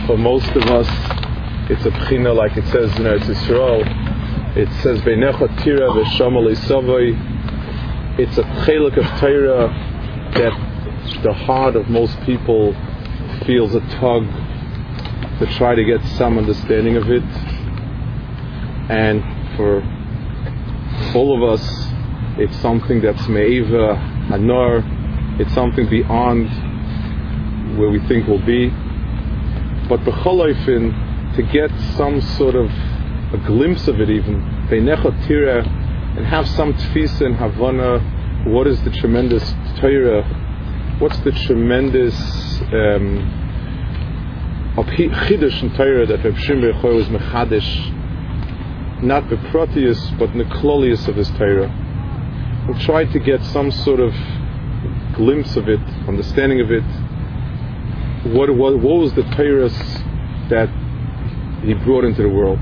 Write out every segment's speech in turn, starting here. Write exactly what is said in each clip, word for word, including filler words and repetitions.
For most of us, it's a bchina, like it says in Eretz Yisrael. It says Beinecha Tira v'Shama Le'Savoi. It's a chelik of Torah that the heart of most people feels a tug to try to get some understanding of it. And for all of us, it's something that's me'eva, hanor. It's something beyond where we think we'll be. But b'choloifin, to get some sort of a glimpse of it even, Beinecha Tira, and have some tfisa and havana, what is the tremendous Torah, what's the tremendous um, chidush in Torah that Reb Shimon Bar Yochai was mechadish, not the proteus but the klolius of his Torah. We'll try to get some sort of glimpse of it, understanding of it. What, what, what was the Torah that he brought into the world?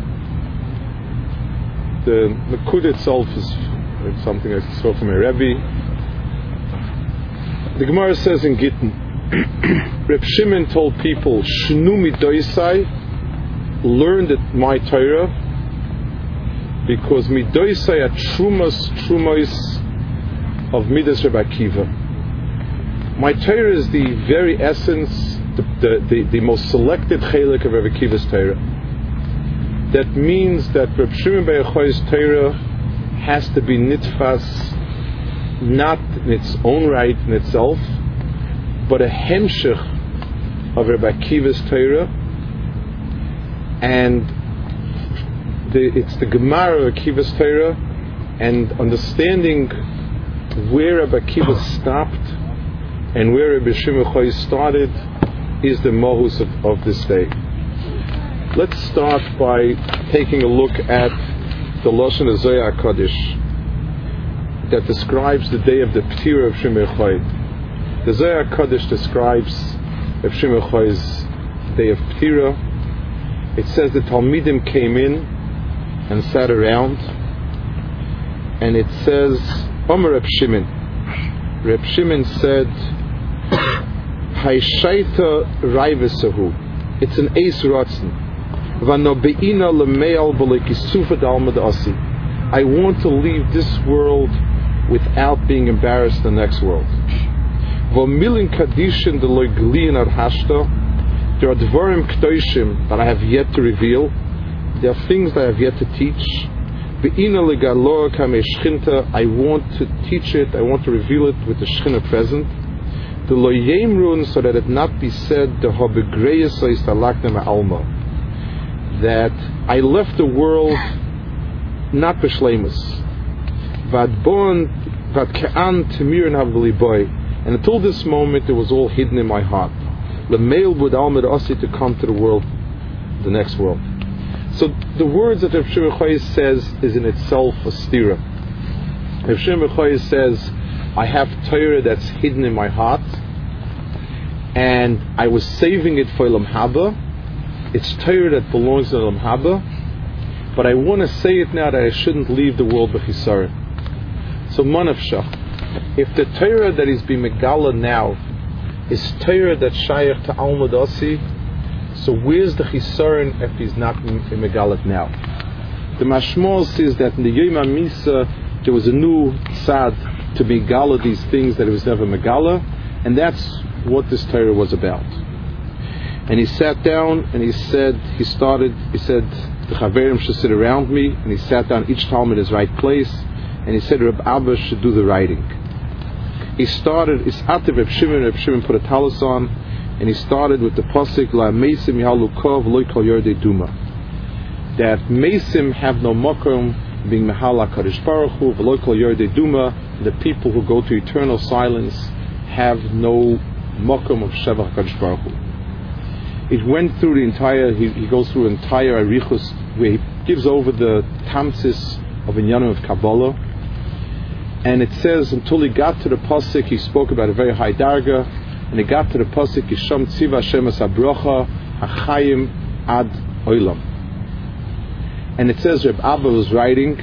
The Nakud itself is it's something I saw from a Rebbe. The Gemara says in Gittin, Reb Shimon told people, Shnu midoisai, learn that my Torah, because midoisai are trumas, trumos of Midas Reb Akiva. My Torah is the very essence, the, the, the, the most selected chelik of Reb Akiva's Torah. That means that Reb Shimon Bar Yochai's Torah has to be nitfas, not in its own right in itself, but a hemshech of Reb Akiva's Torah, and the, it's the Gemara of Akiva's Torah, and understanding where Reb Akiva stopped and where Reb Shimon Bar Yochai started is the mohus of, of this day. Let's start by taking a look at the Lashon of Zohar HaKadosh that describes the day of the P'tira of Shimon Bar Yochai. The Zohar HaKadosh describes Reb Shimon Bar Yochai's day of P'tira. It says the Talmidim came in and sat around, and it says, Omer Reb Shimon. Reb Shimon said, Haishaita Raivesahu. It's an Eis Ratzon. I want to leave this world without being embarrassed in the next world. There are dvarim k'toshim that I have yet to reveal. There are things that I have yet to teach. I want to teach it, I want to reveal it with the Shechina present. The lo yemrun, so that it not be said the habegreis istalakna alma, that I left the world not b'shleimus. Vadbon vadke'an temirin havliboy, and until this moment it was all hidden in my heart. L'meil bud almid asi, to come to the world, the next world. So the words that Reb Shimon Bar Yochai says is in itself a stira. Reb Shimon Bar Yochai says, I have Torah that's hidden in my heart, and I was saving it for Olam Haba. It's Torah that belongs to Olam Haba, but I want to say it now that I shouldn't leave the world b'chisaron. So manavshach, if the Torah that is being megala now is Torah that's shayach to Alma Dasi, so where's the chisaron if he's not megalat now? The Mashmol says that in the Yom HaMisa there was a new tzad to megala these things that it was never megala, and that's what this Torah was about. And he sat down and he said, he started, he said, the Chaverim should sit around me, and he sat down each Talmud in his right place, and he said Reb Abba should do the writing. He started, Isativ Reb Shimon, Reb Shimon put a talus on, and he started with the pasuk La Meisim Yahalukov Lo Kol Yordei Duma, that Meisim have no makom being Mehala Kadosh Baruch Hu V'Lo Kol Yordei Duma, the people who go to eternal silence have no makom of Shevach Kadosh Baruch Hu. It went through the entire, he, he goes through entire Arichus, where he gives over the Tamsis of Inyanim of Kabbalah, and it says until he got to the pasuk, he spoke about a very high darga, and he got to the pasuk Yisham Tziva Hashem Es Habrocha Hachayim Ad Olam, and it says Reb Abba was writing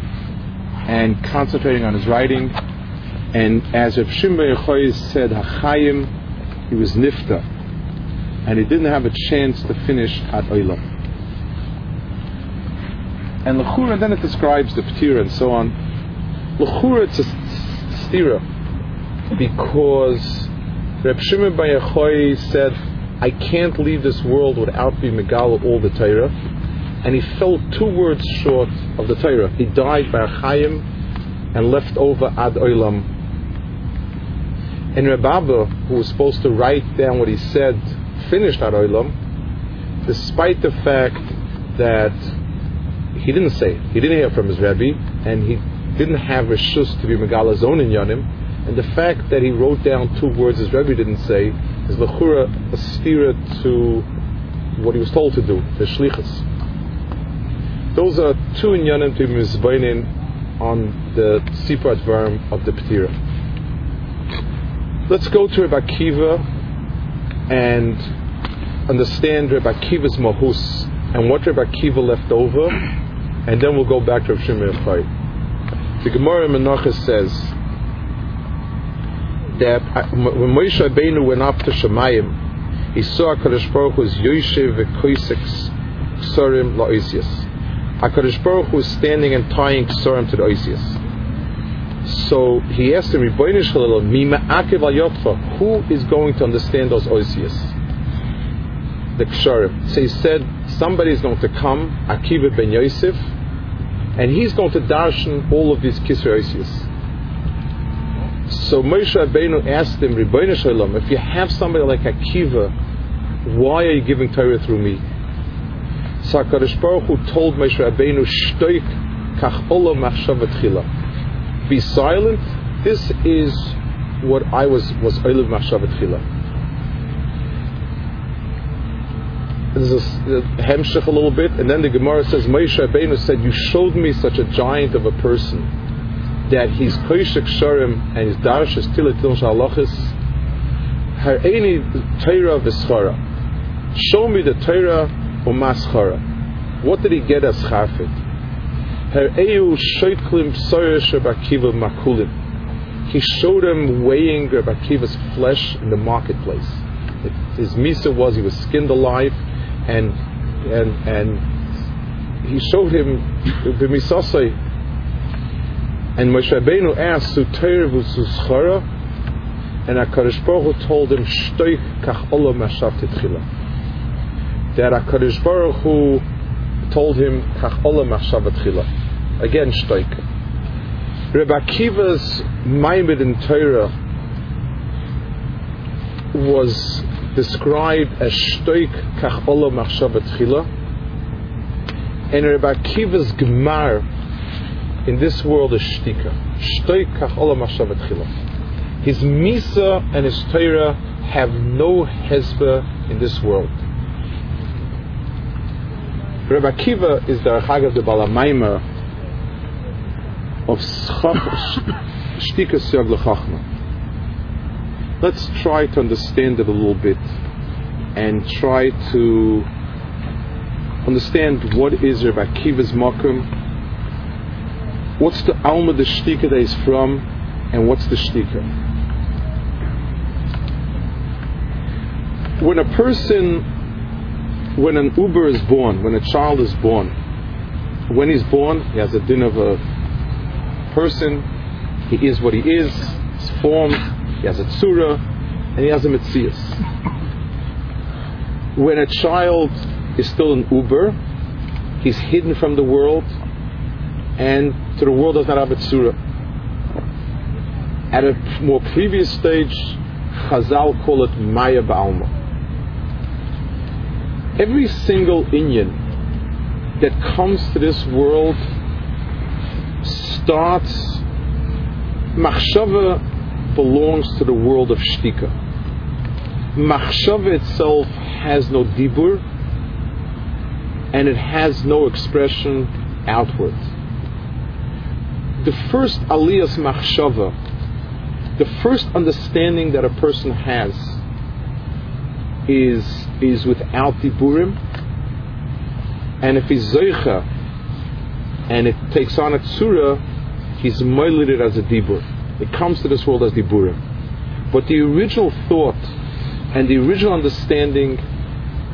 and concentrating on his writing, and as Reb Shimon Bar Yochai said Hachayim, he was nifta. and he didn't have a chance to finish Ad Olam. And L'chura, then it describes the P'tira and so on. L'chura, it's a stira, because Reb Shimon Bar Yochai said, I can't leave this world without being Megal all the Torah, and he fell two words short of the Torah. He died by Chaim and left over Ad Olam. And Reb Abba, who was supposed to write down what he said, finished Ad Olam, despite the fact that he didn't say it. He didn't hear from his Rebbe, and he didn't have Reshus to be Megal Zon in Yonim. And the fact that he wrote down two words his Rebbe didn't say is L'chura a stira to what he was told to do, the Shlichus. Those are two inyanim to be mizbainin on the Sipar Dvarim of the P'tira. Let's go to Rebbe Akiva and understand Rebbe Akiva's mahus and what Rebbe Akiva left over, and then we'll go back to Reb Shimon Bar Yochai. The Gemara in Menachos says that when Moshe Rabbeinu went up to Shemayim, he saw HaKadosh Baruch Hu's Yoshev v'koisek ksorim la'oisius. HaKadosh Baruch Hu was standing and tying ksorim to the oisius. So he asked him, Ribono Shel Olam, mi ma'akev al yotcha, who is going to understand those oisius? The ksorim. So he said, somebody is going to come, Akiva ben Yosef, and he's going to darshan all of these kisrei oisius. So Moshe Rabbeinu asked him, Ribono Shel Olam, if you have somebody like Akiva, why are you giving Torah through me? So HaKadosh Baruch Hu told Moshe Rabbeinu, Shtoik kach olam machshava tchila. Be silent. This is what I was was olam machshava tchila. This is a hemshech a little bit, and then the Gemara says, Moshe Rabbeinu said, you showed me such a giant of a person, that he's koshek sharim and his darshes tilatil shalachis hareini Torah v'schara. Show me the Torah u'maschara. What did he get as chafet? Hareu shoyklim psoyer Reb Akiva makulim. He showed him weighing Reb Akiva's flesh in the marketplace. It, his misa was he was skinned alive, and and and he showed him b'misasai. And Moshe Rabbeinu asked, Suteir v'suschara, and HaKadosh Baruch Hu told him, Shtoik kach olam machshavta tchila. That HaKadosh Baruch Hu told him, Kach olam machshavta tchila. Again, Shtoik. Rebbe Akiva's Maimed in Torah was described as Shtoik kach olam machshavta tchila, and Rebbe Akiva's Gemar in this world is shtika. Shtoik kach olam machshavta tchila. His misa and his Torah have no hezbollah in this world. Rebbe Akiva is the Chagav the Balamaima of shtika siyag l'chachma. Let's try to understand it a little bit and try to understand what is Rebbe Akiva's makom. What's the alma, the shtika that he's from, and what's the shtika? When a person, when an uber is born, when a child is born, when he's born, he has a din of a person, he is what he is, he's formed, he has a tzura, and he has a metzias. When a child is still an uber, he's hidden from the world, and to the world does not have a tzura. At a more previous stage, Chazal call it Maya Ba'alma. Every single inyan that comes to this world starts, Machshava belongs to the world of Shtika. Machshava itself has no dibur, and it has no expression outward. The first aliyas machshava, the first understanding that a person has is is without diburim, and if he's zoicha and it takes on a tzura, he's moiled as a dibur. It comes to this world as diburim. But the original thought and the original understanding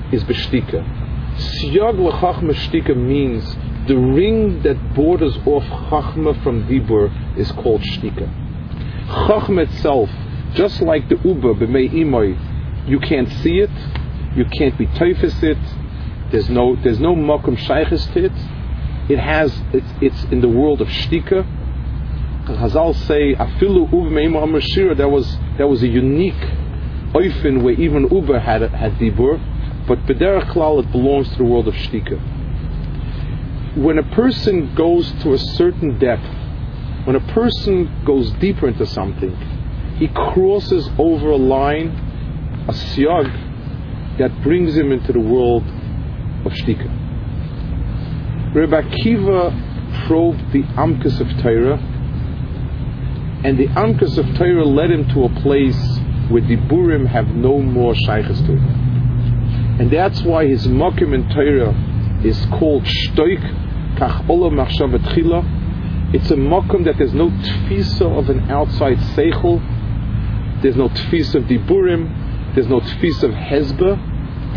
is b'shtika. Siyag l'chachma shtika means the ring that borders off chachma from dibur is called shtika. Chachma itself, just like the uba b'mei imoy, you can't see it, you can't be teifes it. There's no there's no makom shayches to it. It has it's it's in the world of shtika. Chazal say afilu uba b'mei imoy amar shira. That was that was a unique oifen where even uba had had dibur, but b'derech klal it belongs to the world of shtika. When a person goes to a certain depth, when a person goes deeper into something, he crosses over a line, a siyag, that brings him into the world of shtika. Rebbe Akiva probed the amkas of Torah, and the amkas of Torah led him to a place where the burim have no more shaykhs to it. And that's why his mokim in Torah is called shtoik, kach olam machshav tchila. It's a mokum that there's no tfisa of an outside seichel, there's no tfisa of diburim, there's no tfisa of hezbah.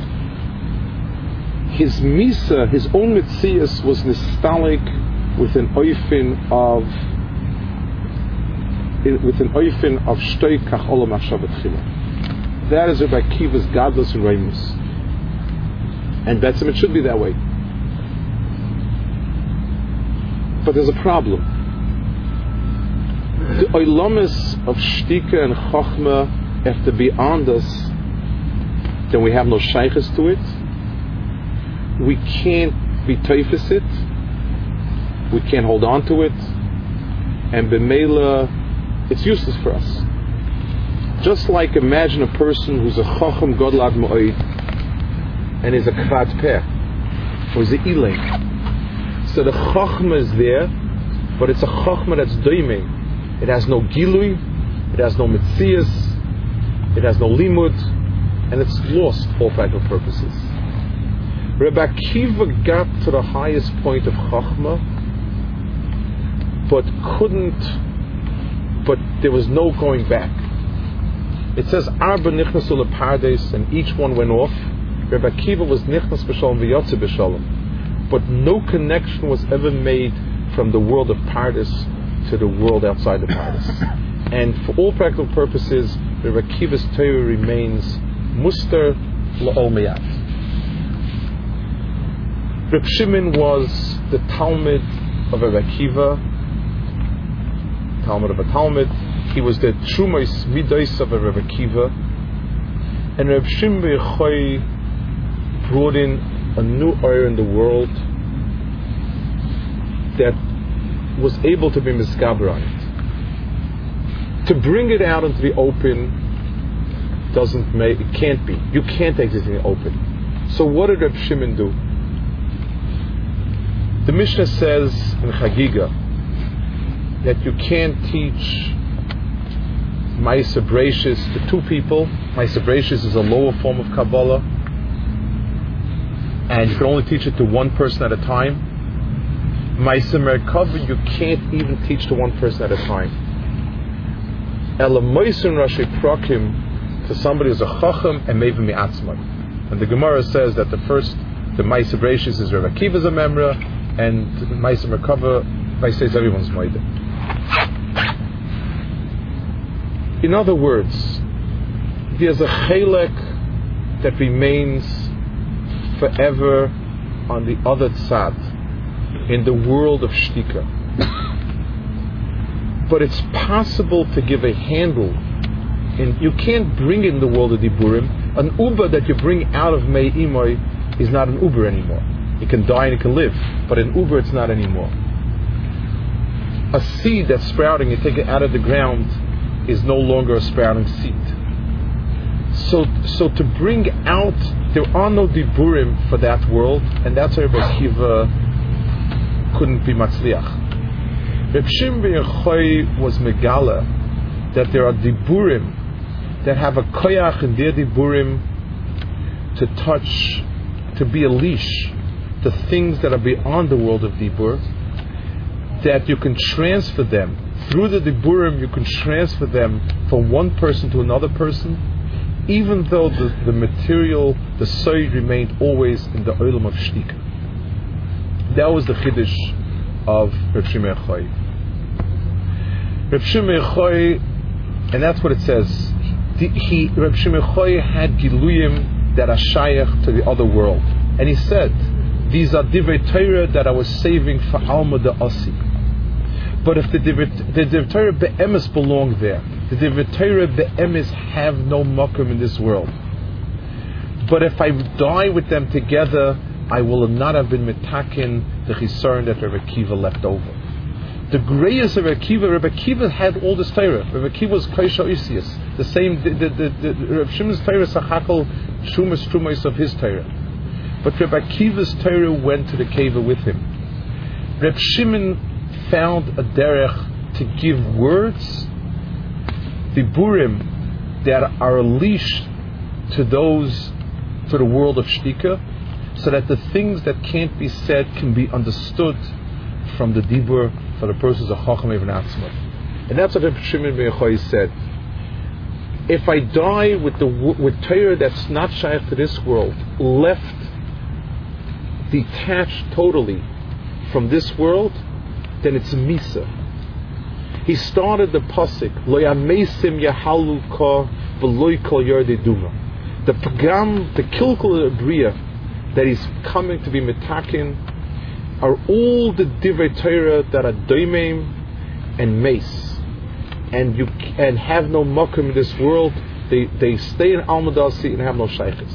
His misa, his own mitzias, was nostalgic with an oifin of with an oifin of shtoik kach olam machshav tchila. That is Rebbe Akiva's godless and reimus. And Betzim, it should be that way. But there's a problem. The oilamis of shtika and chochma, if they're beyond us, then we have no shaykhs to it. We can't be teifes it. We can't hold on to it. And b'meila, it's useless for us. Just like imagine a person who's a chacham godlad ma'oid, and is a kvad peh, or is a ilay. So the chachma is there, but it's a chachma that's doiming. It has no gilui, it has no mitzias, it has no limud, and it's lost for all practical purposes. Rebbe Akiva got to the highest point of chachma, but couldn't, but there was no going back. It says, Arba nichnasu lepardes, and each one went off. Rebbe Akiva was nichnas b'shalom v'yotze b'shalom, but no connection was ever made from the world of Pardes to the world outside the Pardes. And for all practical purposes, Rebbe Akiva's Torah remains muster la'ol meyat. Reb Shimon was the Talmud of Rebbe Akiva, Talmud of a Talmud. He was the Trumos Midos of Rebbe Akiva, and Reb Shimon bar Yochai brought in a new era in the world that was able to be misgaber on it. To bring it out into the open doesn't make, it can't be. You can't exist in the open. So what did Reb Shimon do? The Mishnah says in Chagiga that you can't teach Ma'aser Bereishis to two people. Ma'aser Bereishis is a lower form of Kabbalah, and you can only teach it to one person at a time. Ma'aser Merkava you can't even teach to one person at a time. Ela Moisen Rashi Prakim to somebody who's a Chacham and maybe Mi'atzmai. And the Gemara says that the first, the Ma'aser Bereishis is Rebbe Akiva's a memra, and Ma'aser Merkava, I say everyone's Moide. In other words, there's a chelek that remains forever on the other tzad, in the world of shtika. But it's possible to give a handle, and you can't bring in the world of diburim. An uber that you bring out of mei imoy is not an uber anymore. It can die and it can live, but an uber it's not anymore. A seed that's sprouting, you take it out of the ground, is no longer a sprouting seed. So, so to bring out, there are no diburim for that world, and that's why Rebbe Akiva couldn't be matzliach. Reb Shimon bar Yochai was megala that there are diburim that have a koyach in their diburim to touch, to be a leash to things that are beyond the world of dibur, that you can transfer them through the diburim. You can transfer them from one person to another person, even though the, the material, the soid remained always in the olam of shtika. That was the chiddush of Reb Shimon Yochai. Reb Shimon Yochai, and that's what it says. He, he Reb Shimon Yochai had giluyim that are shayach to the other world, and he said, "These are divrei Torah that I was saving for Alma de Asi." But if the divrei Torah be'emes belong there, the divrei Torah be'emes have no makom in this world. But if I die with them together, I will not have been metakin the chisaron that Rebbe Akiva left over. The greatest of Rebbe Akiva, Rebbe Akiva had all this Torah. Rebbe Akiva was Kaisha Isius. The same, the, the, the, the Rebbe Shimon's Torah Sachakal Shumas Trumais of his Torah. But Rebbe Akiva's Torah went to the Keva with him. Rebbe Shimon found a derech to give words, the burim, that are a leash to those, to the world of shtika, so that the things that can't be said can be understood from the dibur for the persons of Chacham Even Atzma. And that's what Reb Shimon ben Yochai said. If I die with the with Torah that's not shaykh to this world, left detached totally from this world, then it's a misa. He started the pasuk Lo yamesim yahalu ka v'lo kol yardei duma. The pagam, the kilkul bria that he's coming to be metakin are all the divrei Torah that are doimim and mace, and you and have no makom in this world. They they stay in Almadasi and have no shaykhis.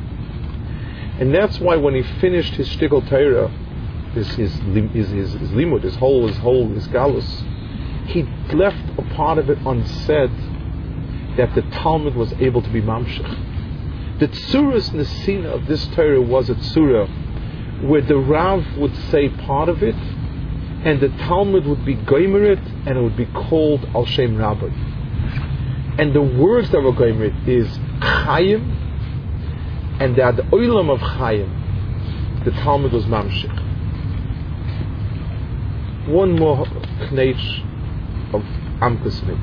And that's why when he finished his shtickle Torah, his his his, his, his limud, his whole his whole his galus, he left a part of it unsaid that the Talmud was able to be mamshich. The tzuras nesina of this Torah was a tzura where the Rav would say part of it, and the Talmud would be goymer it, and it would be called Al Shem Rabbi. And the words that were goymer it is Chaim, and that the oilam of Chaim, the Talmud was mamshich. One more knech of Amkusmit.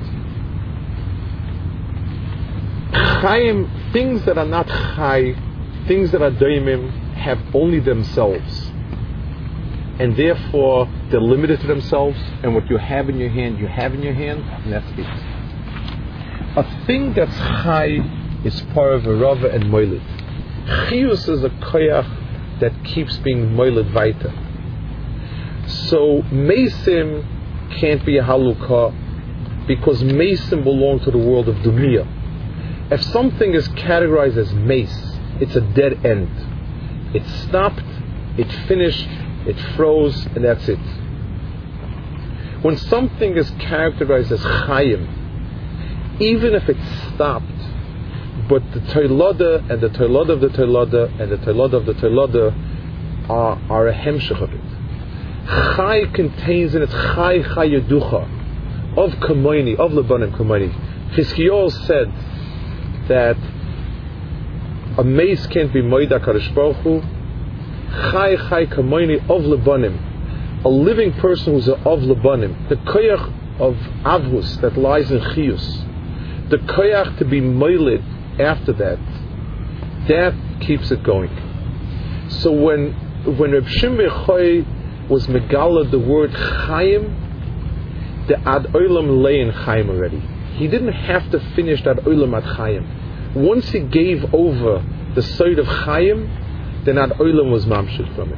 Chaim, things that are not Chai, things that are doimim, have only themselves, and therefore they're limited to themselves, and what you have in your hand, you have in your hand, and that's it. A thing that's Chai is part of a Rava and Moilid. Chiyus is a koyach that keeps being Moilid weiter. So Mesim can't be a halukah because Mesim belong to the world of Dumiyah. If something is categorized as mace, it's a dead end. It stopped, it finished, it froze, and that's it. When something is characterized as chayim, even if it stopped, but the toilada and the toilada of the toilada and the toilada of the toilada are, are a hemshech of it. Chay contains in it chay chayaducha, of kamoini, of lebanim kamoini. Chizkiyahu said that a mace can't be moida kadosh baruch hu. Chai chai kamoini of lebanim, a living person who's a of lebanim. The koyach of avus that lies in chiyus, the koyach to be moiled after that, that keeps it going. So when when Reb Shimon Yochai was megala the word chayim, the ad olam lay in chayim already. He didn't have to finish that olam ad chayim. Once he gave over the side of chayim, then ad olam was mamshit from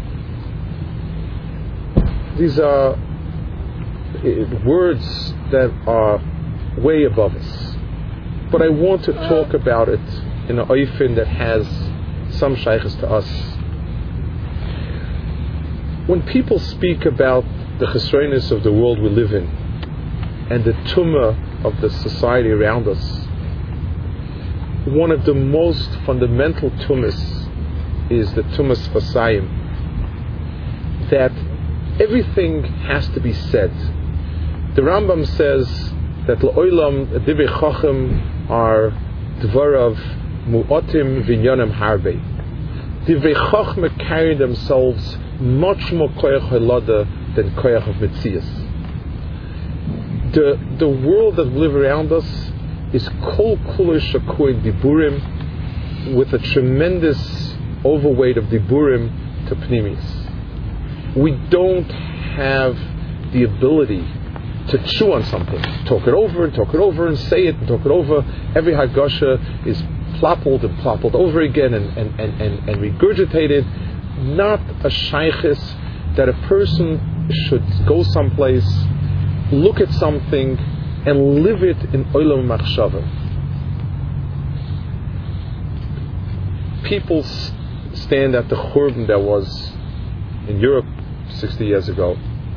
it. These are uh, words that are way above us. But I want to talk about it in an oifin that has some shaykhs to us. When people speak about the chesroinus of the world we live in and the tumah of the society around us, one of the most fundamental tumas is the tumas fasayim, that everything has to be said. The Rambam says that la'olam divrei chacham are dvarav mu'otim v'inyanim harbe. Divrei chacham carry themselves much more koyach halada than koyach of mitzias. The the world that we live around us is kol kula shakui diburim, with a tremendous overweight of diburim to pnimis. We don't have the ability to chew on something, talk it over and talk it over and say it and talk it over. Every Haggasha is ploppled and ploppled over again and, and, and, and, and regurgitated. Not a shaykhis that a person should go someplace, look at something, and live it in olam machshava. People stand at the churban that was in Europe sixty years ago.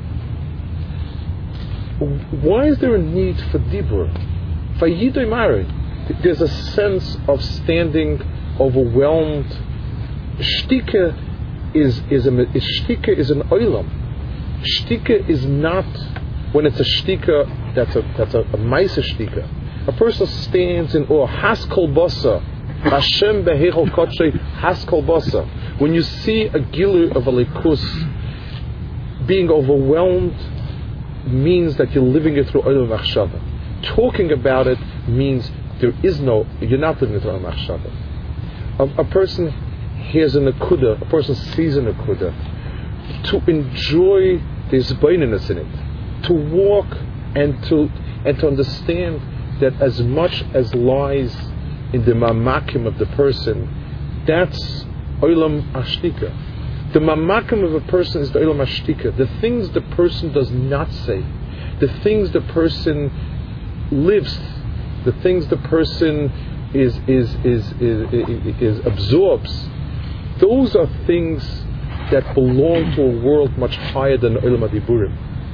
Why is there a need for dibur? Vayidoi mari. There's a sense of standing overwhelmed. Shtika is is a shtika is an olam. Shtika is not when it's a shtika that's a that's a, a maisa shtika. A person stands in awe. Haskol basa. Hashem behechol kodshay haskol basa. When you see a gilu of a likus being overwhelmed, means that you're living it through olam machshava. Talking about it means there is no, you're not living it through olam machshava. A, a person hears a nakuda, a person sees a nakuda. To enjoy the zbaininess in it, to walk and to and to understand that as much as lies in the mamakim of the person, that's olam ashtika. The mamakim of a person is the olam ashtika. The things the person does not say, the things the person lives, the things the person is is is is, is, is absorbs. Those are things that belong to a world much higher than the olam adiburim.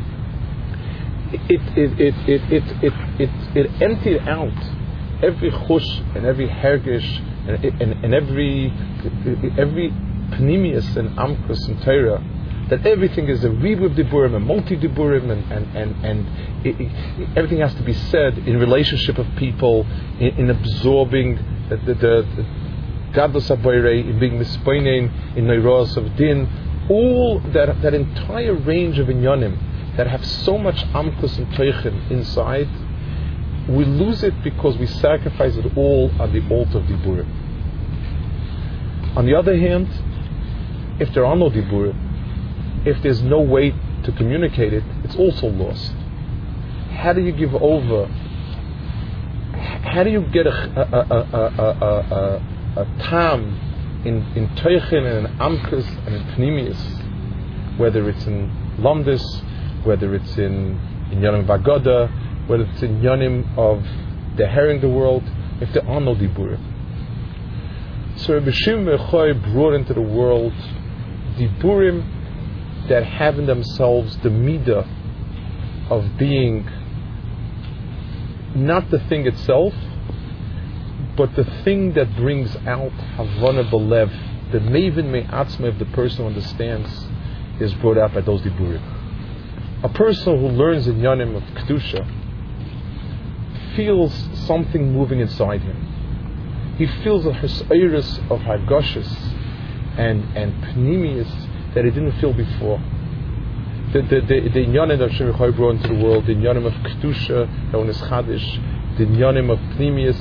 It it it it it it it, it emptied out every chush and every hergish and, and, and every every Pnimius and Amkus and Torah, that everything is a ribu of diburim, a multi diburim, and and and, and it, it, everything has to be said in relationship of people, in, in absorbing the the, the gadlus habayre, in being mispoinen, in neiros of din, all that that entire range of inyanim that have so much Amkus and Teichen inside. We lose it because we sacrifice it all on the altar of diburim. On the other hand, if there are no diburim, if there's no way to communicate it, it's also lost. How do you give over? How do you get a a a a, a, a, a tam in in teichen and in amkus and in pnimius, whether it's in lomdus, whether it's in in yonim vagoda, whether it's in yonim of the herring the world, if there are no diburim? So Rabbi Shimon bar Yochai brought into the world diburim that have in themselves the midah of being not the thing itself, but the thing that brings out havana belev, the maven me'atzma of the person who understands, is brought out by those diburim. A person who learns in yanim of kedusha feels something moving inside him. He feels a hesairis of hagashis and and pnimius that he didn't feel before. The the the, the inyanim that Shimon bar Yochai brought into the world, the inyanim of kedusha, known as chadish, the inyanim of pnimius.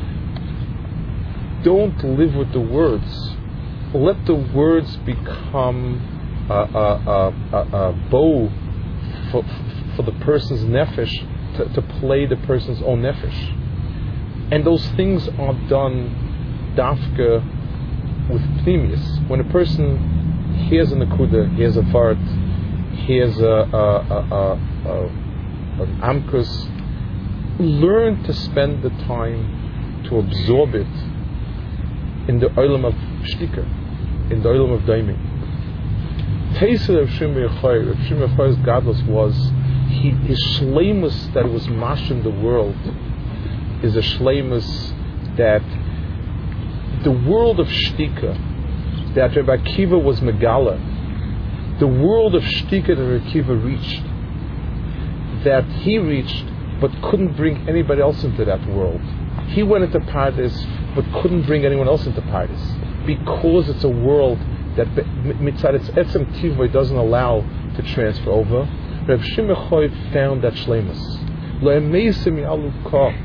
Don't live with the words. Let the words become a, a, a, a, a bow for for the person's nefesh, to, to play the person's own nefesh. And those things are done dafka with pnimius. When a person hears a nakuda, hears a fart, hears a, a, a, a, a an amkus, learn to spend the time to absorb it in the olam of shtika, in the olam of daiming. Teisa of Shimon bar Yochai, of Shimon bar Yochai's gadlus was he, his shleimus that was mash in the world is a shleimus that the world of shtika that Rabbi Akiva was megala, the world of shtika that Rabbi Akiva reached, that he reached but couldn't bring anybody else into that world. He went into Paradise but couldn't bring anyone else into Paradise because it's a world that mitzad its etzem tivoi doesn't allow to transfer over. Rabbi Shimon bar Yochai found that shleimus.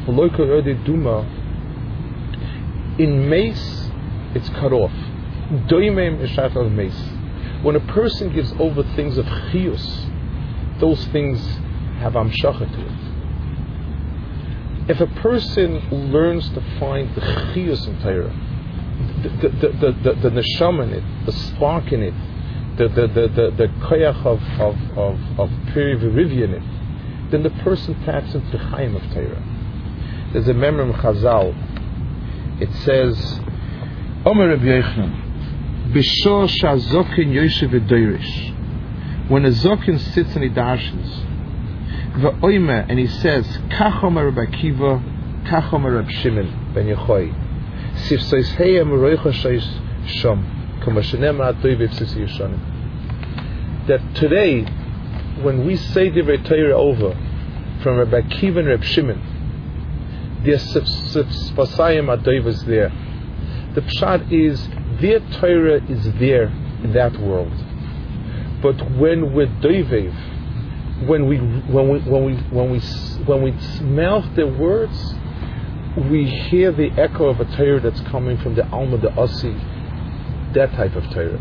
In mace, it's cut off. Doimem is shayach al mace. When a person gives over things of chiyus, those things have amshacha to it. If a person learns to find the chiyus in Torah, the the the the, the, the neshama in it, the spark in it, the the the the, the koyach of of of of peri v'rivya in it, then the person taps into the chayim of Torah. There's a memory in Chazal. It says, Omer Rabbi Yochanan, B'shor sha'zokin yoshev v'doirish. When a zokin sits and he darshans, v'oimer, and he says, Kach Omer Rabbi Akiva, Kach Omer Rabbi Shimon ben Yochai, Sif sois heya meroicha shois shom, kama shenem ha'atoi v'ipsis yishonim. That today, when we say Divrei Torah over from Rabbi Akiva and Rabbi Shimon, the Spasayim Adoiv is there. The pshat is their Torah is there in that world. But when we're doivev, when we when we when we when we when we mouth their words, we hear the echo of a Torah that's coming from the Alma the Asi, that type of Torah.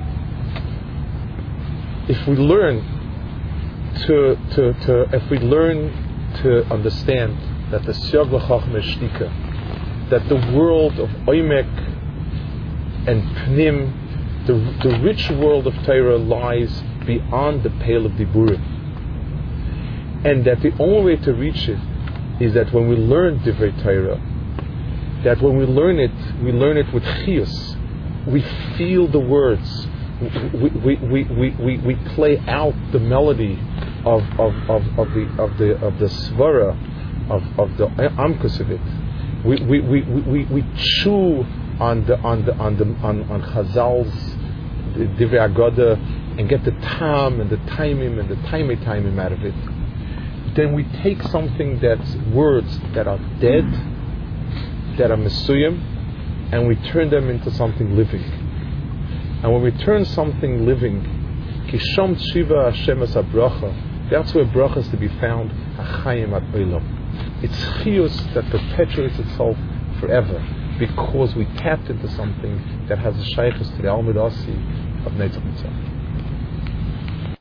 If we learn to to to if we learn to understand that the Siyag L'Chachma Shtika, that the world of Oimek and Pnim, the, the rich world of Torah lies beyond the pale of Diburim, and that the only way to reach it is that when we learn Divrei Torah, that when we learn it, we learn it with chiyus. We feel the words. We we, we, we, we, we play out the melody of of, of, of the of the of the svara. Of, of the amkus of it, we we, we, we, we chew on the on the on the on, on Chazal's Divrei Agoda and get the tam and the taimim and the taimei taimim out of it. Then we take something that's words that are dead, that are mesuyim, and we turn them into something living. And when we turn something living, kishom tshiva Hashem as a bracha, that's where bracha is to be found. Achayim ad olam. It's chiyus that perpetuates itself forever because we tapped into something that has a shaykhus to the Almid Asi of Netzach Mitzvah.